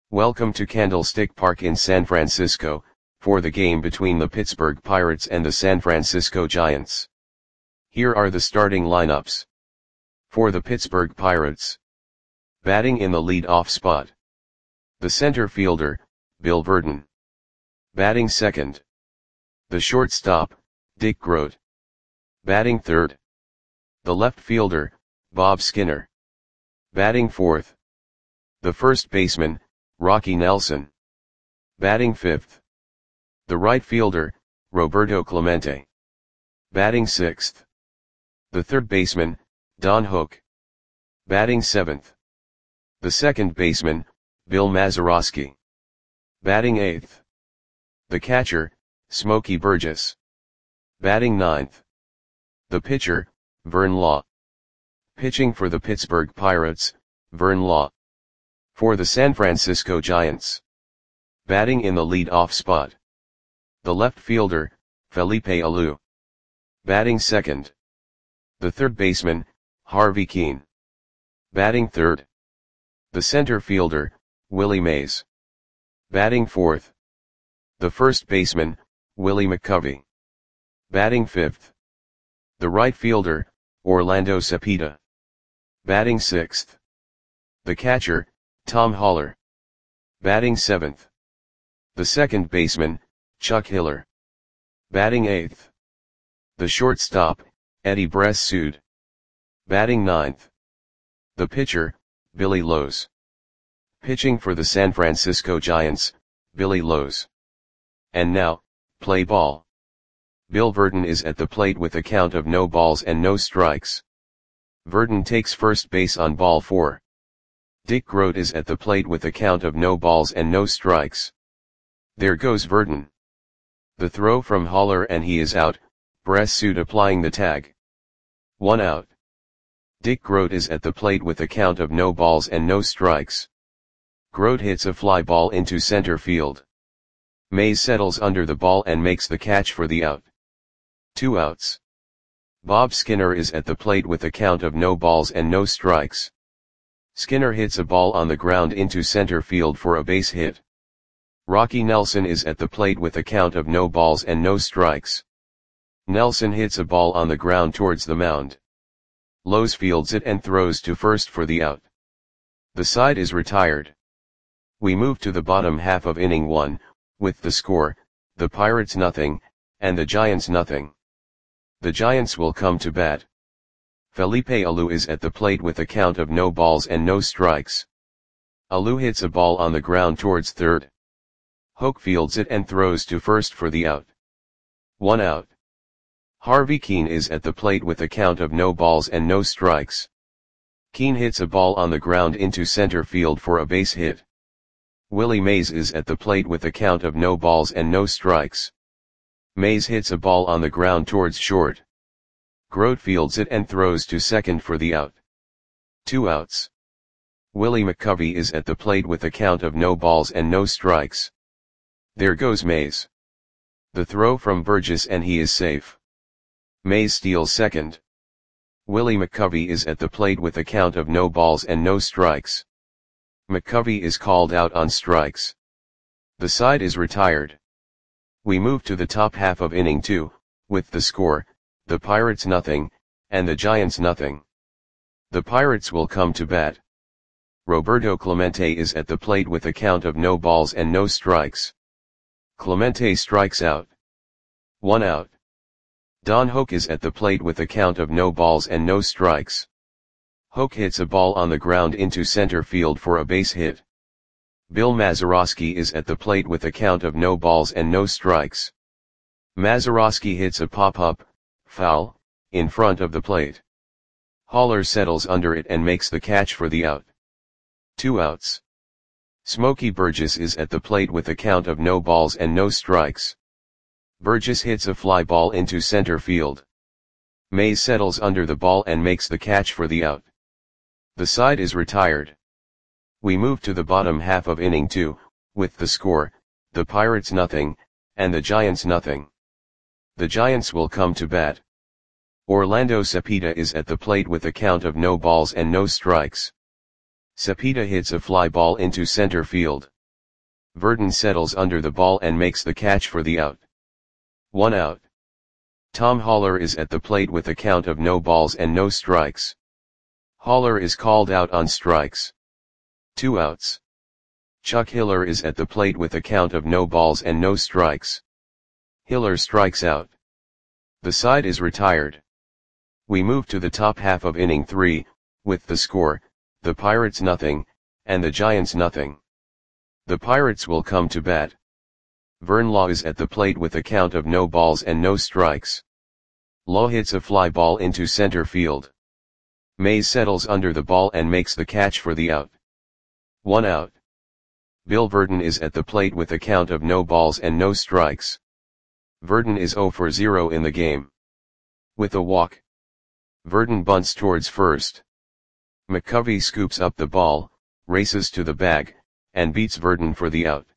Welcome to Candlestick Park in San Francisco, for the game between the Pittsburgh Pirates and the San Francisco Giants. Here are the starting lineups. For the Pittsburgh Pirates. Batting in the lead-off spot. The center fielder, Bill Virdon. Batting second. The shortstop, Dick Groat. Batting third. The left fielder, Bob Skinner. Batting fourth. The first baseman, Rocky Nelson. Batting fifth. The right fielder, Roberto Clemente. Batting sixth. The third baseman, Don Hook. Batting seventh. The second baseman, Bill Mazeroski. Batting eighth. The catcher, Smokey Burgess. Batting ninth. The pitcher, Vern Law. Pitching for the Pittsburgh Pirates, Vern Law. For the San Francisco Giants. Batting in the lead-off spot. The left fielder, Felipe Alou. Batting second. The third baseman, Harvey Kuenn. Batting third. The center fielder, Willie Mays. Batting fourth. The first baseman, Willie McCovey. Batting fifth. The right fielder, Orlando Cepeda. Batting sixth. The catcher, Tom Haller. Batting seventh. The second baseman, Chuck Hiller. Batting eighth. The shortstop, Eddie Bressoud. Batting ninth. The pitcher, Billy Lowes. Pitching for the San Francisco Giants, Billy Lowes. And now, play ball. Bill Virdon is at the plate with a count of no balls and no strikes. Virdon takes first base on ball 4. Dick Groat is at the plate with a count of no balls and no strikes. There goes Virdon. The throw from Haller and he is out, Bressoud applying the tag. 1 out. Dick Groat is at the plate with a count of no balls and no strikes. Groat hits a fly ball into center field. Mays settles under the ball and makes the catch for the out. 2 outs. Bob Skinner is at the plate with a count of no balls and no strikes. Skinner hits a ball on the ground into center field for a base hit. Rocky Nelson is at the plate with a count of no balls and no strikes. Nelson hits a ball on the ground towards the mound. Lowes fields it and throws to first for the out. The side is retired. We move to the bottom half of inning 1, with the score, the Pirates nothing, and the Giants nothing. The Giants will come to bat. Felipe Alou is at the plate with a count of no balls and no strikes. Alou hits a ball on the ground towards third. Hook fields it and throws to first for the out. 1 out. Harvey Kuenn is at the plate with a count of no balls and no strikes. Kuenn hits a ball on the ground into center field for a base hit. Willie Mays is at the plate with a count of no balls and no strikes. Mays hits a ball on the ground towards short. Groat fields it and throws to second for the out. 2 outs. Willie McCovey is at the plate with a count of no balls and no strikes. There goes Mays. The throw from Burgess and he is safe. Mays steals second. Willie McCovey is at the plate with a count of no balls and no strikes. McCovey is called out on strikes. The side is retired. We move to the top half of inning 2, with the score, the Pirates nothing, and the Giants nothing. The Pirates will come to bat. Roberto Clemente is at the plate with a count of no balls and no strikes. Clemente strikes out. 1 out. Don Hook is at the plate with a count of no balls and no strikes. Hook hits a ball on the ground into center field for a base hit. Bill Mazeroski is at the plate with a count of no balls and no strikes. Mazeroski hits a pop-up, foul, in front of the plate. Haller settles under it and makes the catch for the out. 2 outs. Smokey Burgess is at the plate with a count of no balls and no strikes. Burgess hits a fly ball into center field. Mays settles under the ball and makes the catch for the out. The side is retired. We move to the bottom half of inning 2, with the score, the Pirates nothing, and the Giants nothing. The Giants will come to bat. Orlando Cepeda is at the plate with a count of no balls and no strikes. Cepeda hits a fly ball into center field. Verdon settles under the ball and makes the catch for the out. 1 out. Tom Haller is at the plate with a count of no balls and no strikes. Haller is called out on strikes. 2 outs. Chuck Hiller is at the plate with a count of no balls and no strikes. Hiller strikes out. The side is retired. We move to the top half of inning 3, with the score, the Pirates nothing, and the Giants nothing. The Pirates will come to bat. Vern Law is at the plate with a count of no balls and no strikes. Law hits a fly ball into center field. Mays settles under the ball and makes the catch for the out. 1 out. Bill Verdon is at the plate with a count of no balls and no strikes. Verdon is 0 for 0 in the game. With a walk, Verdon bunts towards first. McCovey scoops up the ball, races to the bag, and beats Verdon for the out.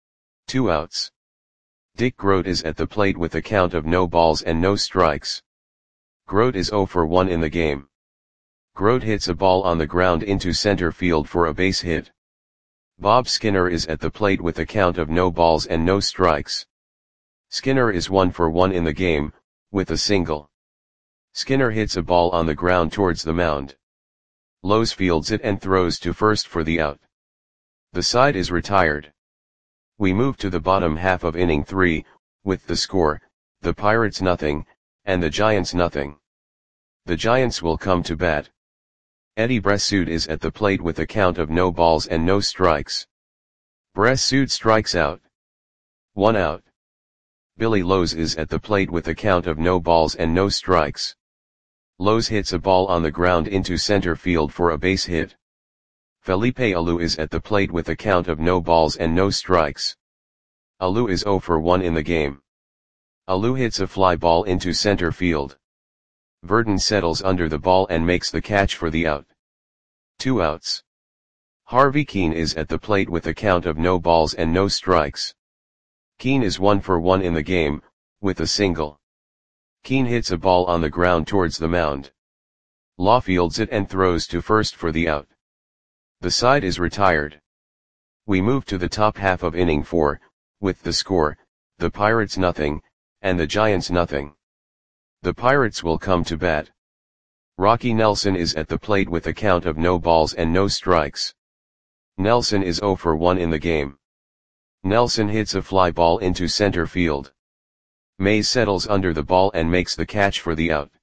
2 outs. Dick Grote is at the plate with a count of no balls and no strikes. Grote is 0 for 1 in the game. Grote hits a ball on the ground into center field for a base hit. Bob Skinner is at the plate with a count of no balls and no strikes. Skinner is 1 for 1 in the game, with a single. Skinner hits a ball on the ground towards the mound. Lowe's fields it and throws to first for the out. The side is retired. We move to the bottom half of inning 3, with the score, the Pirates nothing, and the Giants nothing. The Giants will come to bat. Eddie Bressoud is at the plate with a count of no balls and no strikes. Bressoud strikes out. 1 out. Billy Lowe's is at the plate with a count of no balls and no strikes. Lowe's hits a ball on the ground into center field for a base hit. Felipe Alou is at the plate with a count of no balls and no strikes. Alou is 0 for 1 in the game. Alou hits a fly ball into center field. Verdon settles under the ball and makes the catch for the out. 2 outs. Harvey Keene is at the plate with a count of no balls and no strikes. Keene is 1 for 1 in the game, with a single. Keene hits a ball on the ground towards the mound. Law fields it and throws to first for the out. The side is retired. We move to the top half of inning 4, with the score, the Pirates nothing, and the Giants nothing. The Pirates will come to bat. Rocky Nelson is at the plate with a count of no balls and no strikes. Nelson is 0 for 1 in the game. Nelson hits a fly ball into center field. Mays settles under the ball and makes the catch for the out.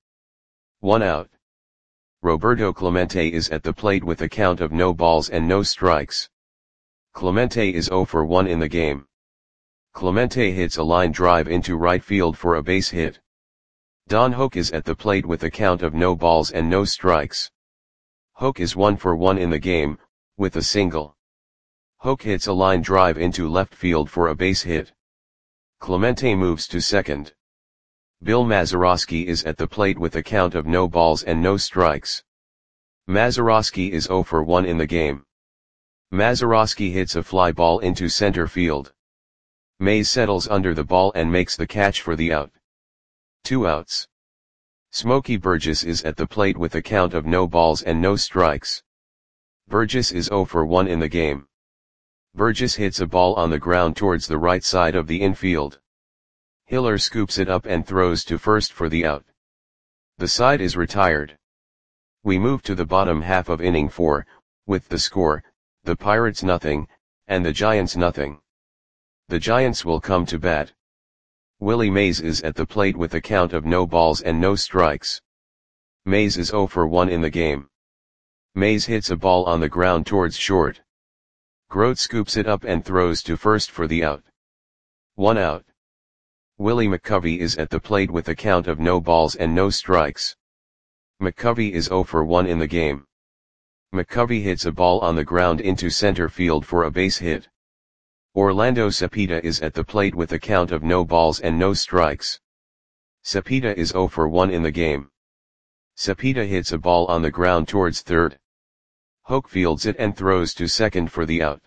1 out. Roberto Clemente is at the plate with a count of no balls and no strikes. Clemente is 0 for 1 in the game. Clemente hits a line drive into right field for a base hit. Don Hoke is at the plate with a count of no balls and no strikes. Hoke is 1 for 1 in the game, with a single. Hoke hits a line drive into left field for a base hit. Clemente moves to second. Bill Mazeroski is at the plate with a count of no balls and no strikes. Mazeroski is 0 for 1 in the game. Mazeroski hits a fly ball into center field. Mays settles under the ball and makes the catch for the out. 2 outs. Smokey Burgess is at the plate with a count of no balls and no strikes. Burgess is 0 for 1 in the game. Burgess hits a ball on the ground towards the right side of the infield. Hiller scoops it up and throws to first for the out. The side is retired. We move to the bottom half of inning 4, with the score, the Pirates nothing, and the Giants nothing. The Giants will come to bat. Willie Mays is at the plate with a count of no balls and no strikes. Mays is 0 for 1 in the game. Mays hits a ball on the ground towards short. Grote scoops it up and throws to first for the out. 1 out. Willie McCovey is at the plate with a count of no balls and no strikes. McCovey is 0 for 1 in the game. McCovey hits a ball on the ground into center field for a base hit. Orlando Cepeda is at the plate with a count of no balls and no strikes. Cepeda is 0 for 1 in the game. Cepeda hits a ball on the ground towards third. Hoke fields it and throws to second for the out.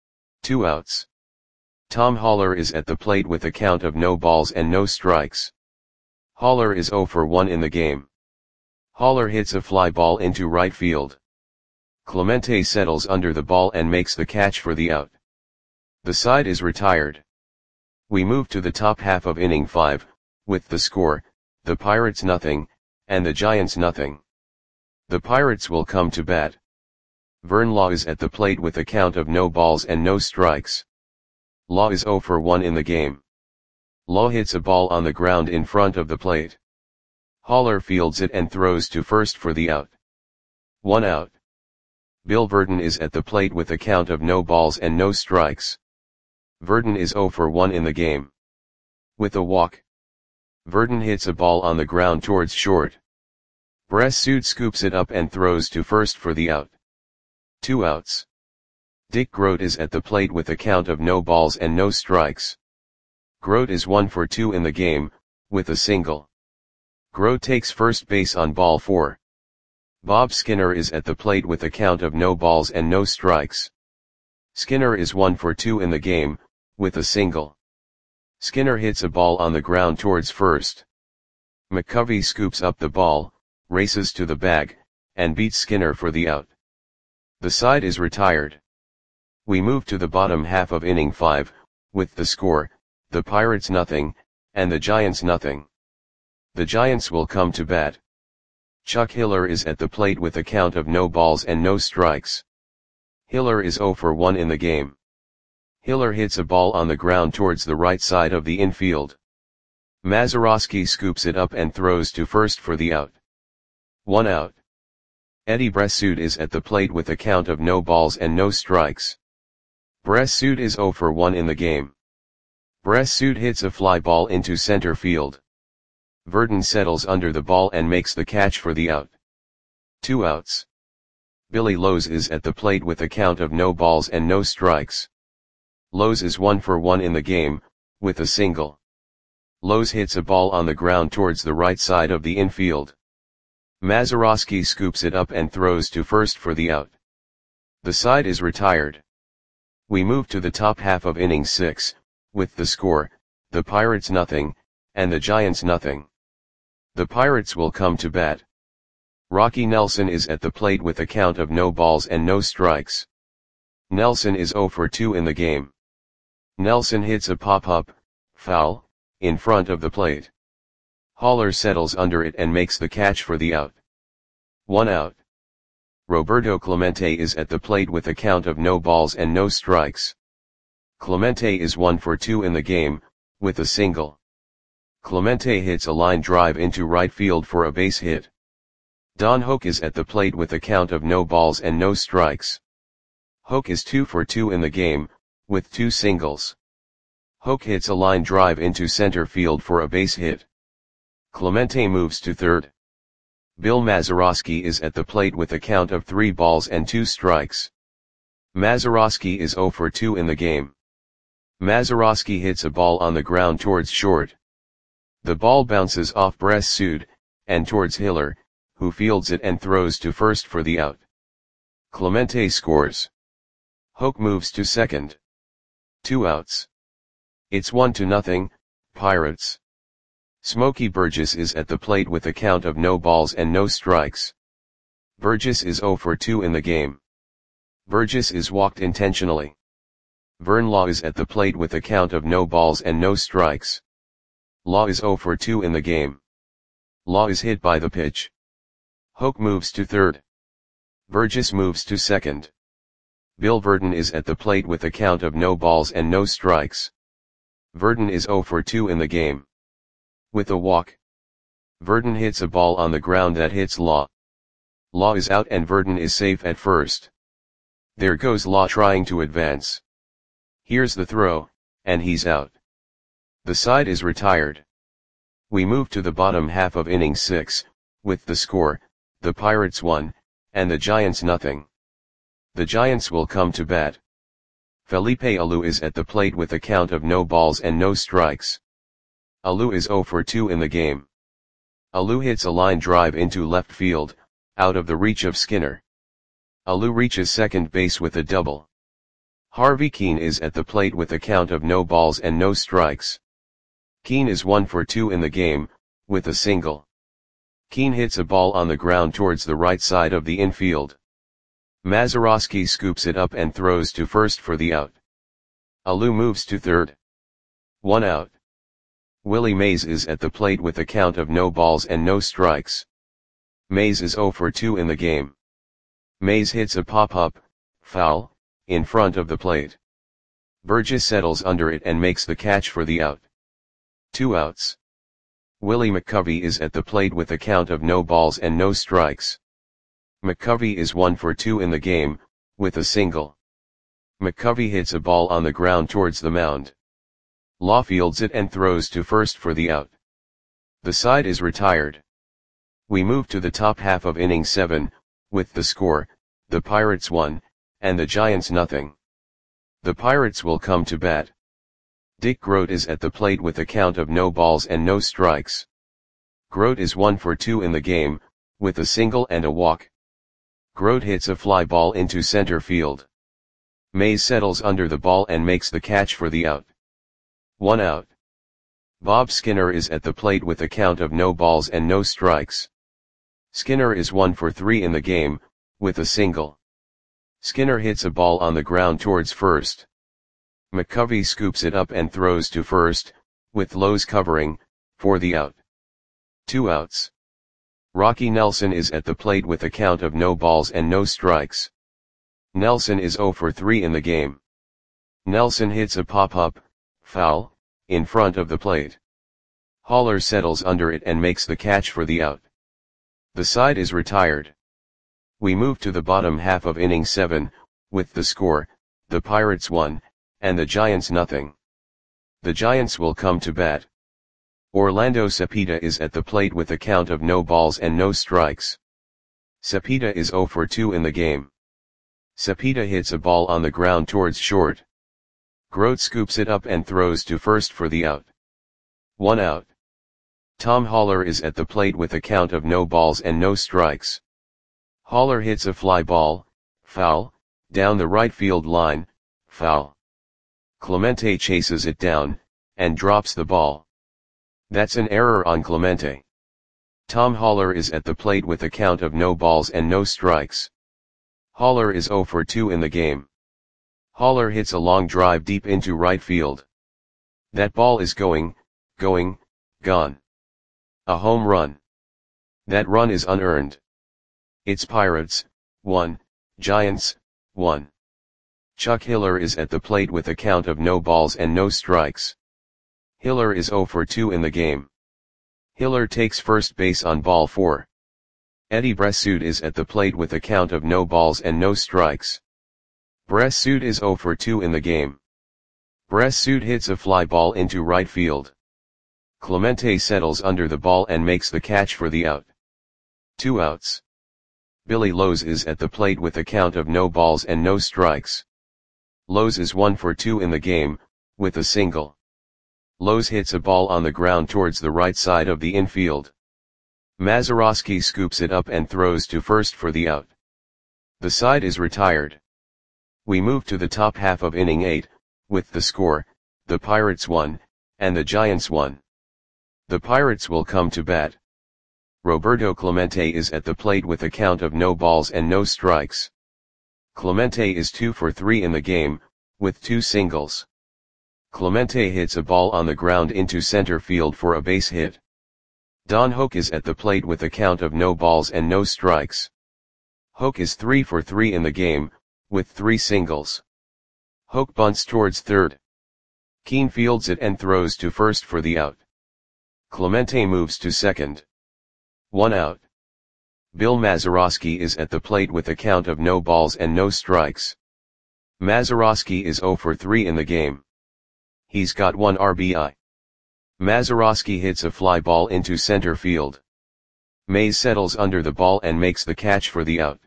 2 outs. Tom Haller is at the plate with a count of no balls and no strikes. Haller is 0 for 1 in the game. Haller hits a fly ball into right field. Clemente settles under the ball and makes the catch for the out. The side is retired. We move to the top half of inning 5, with the score, the Pirates nothing, and the Giants nothing. The Pirates will come to bat. Vern Law is at the plate with a count of no balls and no strikes. Law is 0 for 1 in the game. Law hits a ball on the ground in front of the plate. Haller fields it and throws to first for the out. 1 out. Bill Virdon is at the plate with a count of no balls and no strikes. Virdon is 0 for 1 in the game. With a walk. Virdon hits a ball on the ground towards short. Bressud scoops it up and throws to first for the out. 2 outs. Dick Grote is at the plate with a count of no balls and no strikes. Grote is 1 for 2 in the game, with a single. Grote takes first base on ball 4. Bob Skinner is at the plate with a count of no balls and no strikes. Skinner is 1 for 2 in the game, with a single. Skinner hits a ball on the ground towards first. McCovey scoops up the ball, races to the bag, and beats Skinner for the out. The side is retired. We move to the bottom half of inning 5, with the score, the Pirates nothing, and the Giants nothing. The Giants will come to bat. Chuck Hiller is at the plate with a count of no balls and no strikes. Hiller is 0 for 1 in the game. Hiller hits a ball on the ground towards the right side of the infield. Mazeroski scoops it up and throws to first for the out. 1 out. Eddie Bressud is at the plate with a count of no balls and no strikes. Bressud is 0 for 1 in the game. Bressud hits a fly ball into center field. Virdon settles under the ball and makes the catch for the out. 2 outs. Billy Lowes is at the plate with a count of no balls and no strikes. Lowes is 1 for 1 in the game, with a single. Lowes hits a ball on the ground towards the right side of the infield. Mazeroski scoops it up and throws to first for the out. The side is retired. We move to the top half of inning 6, with the score, the Pirates nothing, and the Giants nothing. The Pirates will come to bat. Rocky Nelson is at the plate with a count of no balls and no strikes. Nelson is 0 for 2 in the game. Nelson hits a pop-up, foul, in front of the plate. Haller settles under it and makes the catch for the out. 1 out. Roberto Clemente is at the plate with a count of no balls and no strikes. Clemente is 1 for 2 in the game, with a single. Clemente hits a line drive into right field for a base hit. Don Hoak is at the plate with a count of no balls and no strikes. Hoak is 2 for 2 in the game, with 2 singles. Hoak hits a line drive into center field for a base hit. Clemente moves to third. Bill Mazeroski is at the plate with a count of 3 balls and 2 strikes. Mazeroski is 0 for 2 in the game. Mazeroski hits a ball on the ground towards short. The ball bounces off Bressud, and towards Hiller, who fields it and throws to first for the out. Clemente scores. Hoak moves to second. 2 outs. It's 1-0, Pirates. Smokey Burgess is at the plate with a count of no balls and no strikes. Burgess is 0 for 2 in the game. Burgess is walked intentionally. Vern Law is at the plate with a count of no balls and no strikes. Law is 0 for 2 in the game. Law is hit by the pitch. Hoak moves to third. Burgess moves to second. Bill Virdon is at the plate with a count of no balls and no strikes. Virdon is 0 for 2 in the game. With a walk. Virdon hits a ball on the ground that hits Law. Law is out and Virdon is safe at first. There goes Law trying to advance. Here's the throw, and he's out. The side is retired. We move to the bottom half of inning 6, with the score, the Pirates 1, and the Giants nothing. The Giants will come to bat. Felipe Alou is at the plate with a count of no balls and no strikes. Alou is 0 for 2 in the game. Alou hits a line drive into left field, out of the reach of Skinner. Alou reaches second base with a double. Harvey Keene is at the plate with a count of no balls and no strikes. Keene is 1 for 2 in the game, with a single. Keene hits a ball on the ground towards the right side of the infield. Mazeroski scoops it up and throws to first for the out. Alou moves to third. 1 out. Willie Mays is at the plate with a count of no balls and no strikes. Mays is 0 for 2 in the game. Mays hits a pop-up, foul, in front of the plate. Burgess settles under it and makes the catch for the out. 2 outs. Willie McCovey is at the plate with a count of no balls and no strikes. McCovey is 1 for 2 in the game, with a single. McCovey hits a ball on the ground towards the mound. Law fields it and throws to first for the out. The side is retired. We move to the top half of inning 7, with the score, the Pirates 1, and the Giants nothing. The Pirates will come to bat. Dick Groat is at the plate with a count of no balls and no strikes. Groat is 1 for 2 in the game, with a single and a walk. Groat hits a fly ball into center field. Mays settles under the ball and makes the catch for the out. 1 out. Bob Skinner is at the plate with a count of no balls and no strikes. Skinner is 1 for 3 in the game, with a single. Skinner hits a ball on the ground towards first. McCovey scoops it up and throws to first, with Lowe's covering, for the out. 2 outs. Rocky Nelson is at the plate with a count of no balls and no strikes. Nelson is 0 for 3 in the game. Nelson hits a pop-up, foul, in front of the plate. Haller settles under it and makes the catch for the out. The side is retired. We move to the bottom half of inning 7, with the score, the Pirates 1, and the Giants nothing. The Giants will come to bat. Orlando Cepeda is at the plate with a count of no balls and no strikes. Cepeda is 0 for 2 in the game. Cepeda hits a ball on the ground towards short. Groat scoops it up and throws to first for the out. 1 out. Tom Haller is at the plate with a count of no balls and no strikes. Haller hits a fly ball, foul, down the right field line, foul. Clemente chases it down, and drops the ball. That's an error on Clemente. Tom Haller is at the plate with a count of no balls and no strikes. Haller is 0 for 2 in the game. Haller hits a long drive deep into right field. That ball is gone. A home run. That run is unearned. It's Pirates, 1, Giants, 1. Chuck Hiller is at the plate with a count of no balls and no strikes. Hiller is 0 for 2 in the game. Hiller takes first base on ball 4. Eddie Bressoud is at the plate with a count of no balls and no strikes. Bressoud is 0 for 2 in the game. Bressoud hits a fly ball into right field. Clemente settles under the ball and makes the catch for the out. 2 outs. Billy Lowe's is at the plate with a count of no balls and no strikes. Lowe's is 1 for 2 in the game, with a single. Lowe's hits a ball on the ground towards the right side of the infield. Mazeroski scoops it up and throws to first for the out. The side is retired. We move to the top half of inning 8, with the score, the Pirates 1, and the Giants 1. The Pirates will come to bat. Roberto Clemente is at the plate with a count of no balls and no strikes. Clemente is 2 for 3 in the game, with 2 singles. Clemente hits a ball on the ground into center field for a base hit. Don Hoak is at the plate with a count of no balls and no strikes. Hoak is 3 for 3 in the game, with 3 singles. Hoak bunts towards third. Keane fields it and throws to first for the out. Clemente moves to second. 1 out. Bill Mazeroski is at the plate with a count of no balls and no strikes. Mazeroski is 0 for 3 in the game. He's got 1 RBI. Mazeroski hits a fly ball into center field. Mays settles under the ball and makes the catch for the out.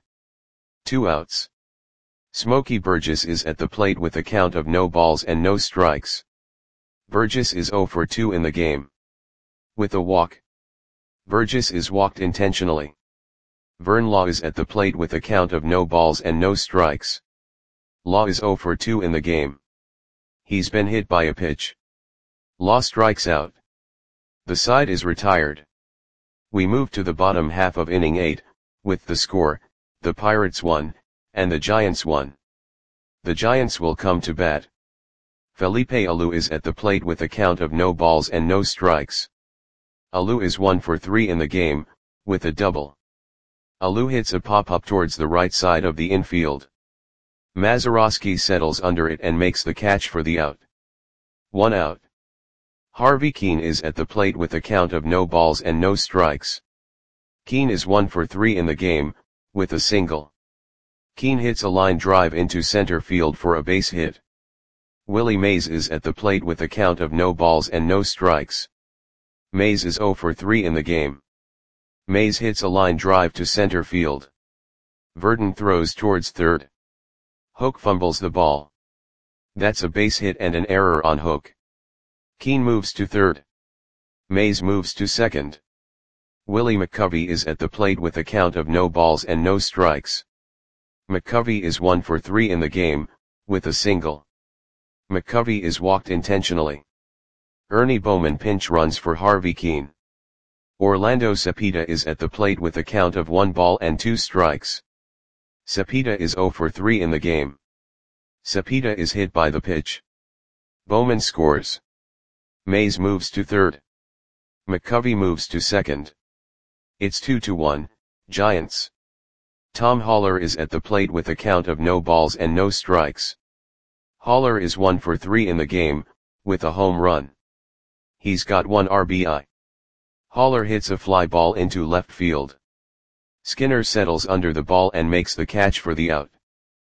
2 outs. Smokey Burgess is at the plate with a count of no balls and no strikes. Burgess is 0 for 2 in the game. With a walk. Burgess is walked intentionally. Vern Law is at the plate with a count of no balls and no strikes. Law is 0 for 2 in the game. He's been hit by a pitch. Law strikes out. The side is retired. We move to the bottom half of inning 8, with the score, the Pirates 1, and the Giants 1. The Giants will come to bat. Felipe Alou is at the plate with a count of no balls and no strikes. Alou is 1 for 3 in the game, with a double. Alou hits a pop-up towards the right side of the infield. Mazeroski settles under it and makes the catch for the out. 1 out. Harvey Kuenn is at the plate with a count of no balls and no strikes. Kuenn is 1 for 3 in the game, with a single. Kuenn hits a line drive into center field for a base hit. Willie Mays is at the plate with a count of no balls and no strikes. Mays is 0 for 3 in the game. Mays hits a line drive to center field. Verdon throws towards third. Hook fumbles the ball. That's a base hit and an error on Hook. Kuenn moves to third. Mays moves to second. Willie McCovey is at the plate with a count of no balls and no strikes. McCovey is 1 for 3 in the game, with a single. McCovey is walked intentionally. Ernie Bowman pinch runs for Harvey Kuenn. Orlando Cepeda is at the plate with a count of 1 ball and 2 strikes. Cepeda is 0 for 3 in the game. Cepeda is hit by the pitch. Bowman scores. Mays moves to third. McCovey moves to second. It's 2-1, Giants. Tom Haller is at the plate with a count of no balls and no strikes. Haller is 1 for 3 in the game, with a home run. He's got 1 RBI. Haller hits a fly ball into left field. Skinner settles under the ball and makes the catch for the out.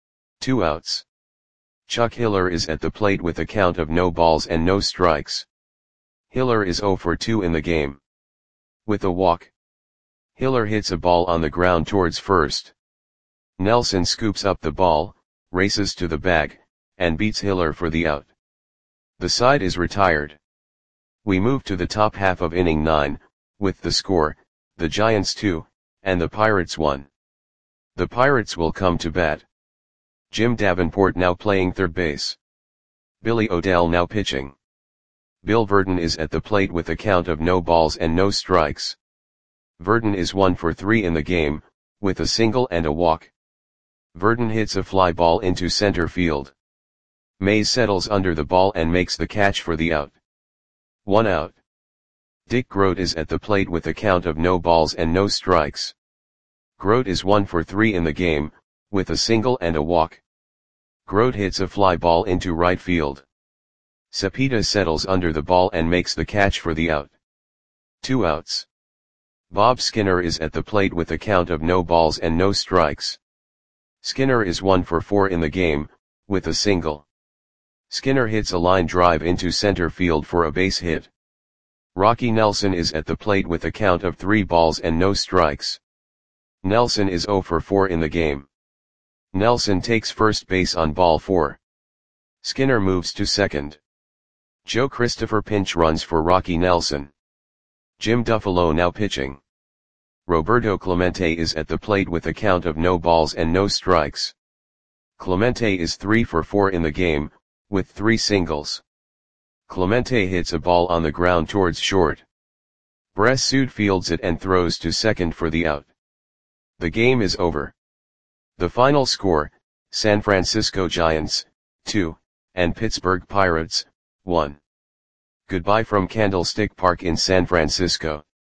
2 outs. Chuck Hiller is at the plate with a count of no balls and no strikes. Hiller is 0 for 2 in the game. With a walk. Hiller hits a ball on the ground towards first. Nelson scoops up the ball, races to the bag, and beats Hiller for the out. The side is retired. We move to the top half of inning 9, with the score, the Giants 2, and the Pirates 1. The Pirates will come to bat. Jim Davenport now playing third base. Billy O'Dell now pitching. Bill Verdon is at the plate with a count of no balls and no strikes. Verdon is 1 for 3 in the game, with a single and a walk. Verdon hits a fly ball into center field. Mays settles under the ball and makes the catch for the out. 1 out. Dick Groat is at the plate with a count of no balls and no strikes. Groat is 1 for 3 in the game, with a single and a walk. Groat hits a fly ball into right field. Cepeda settles under the ball and makes the catch for the out. 2 outs. Bob Skinner is at the plate with a count of no balls and no strikes. Skinner is 1 for 4 in the game, with a single. Skinner hits a line drive into center field for a base hit. Rocky Nelson is at the plate with a count of 3 balls and no strikes. Nelson is 0 for 4 in the game. Nelson takes first base on ball 4. Skinner moves to second. Joe Christopher pinch runs for Rocky Nelson. Jim Duffalo now pitching. Roberto Clemente is at the plate with a count of no balls and no strikes. Clemente is 3 for 4 in the game, with 3 singles. Clemente hits a ball on the ground towards short. Bress Sood fields it and throws to second for the out. The game is over. The final score, San Francisco Giants, 2, and Pittsburgh Pirates, 1. Goodbye from Candlestick Park in San Francisco.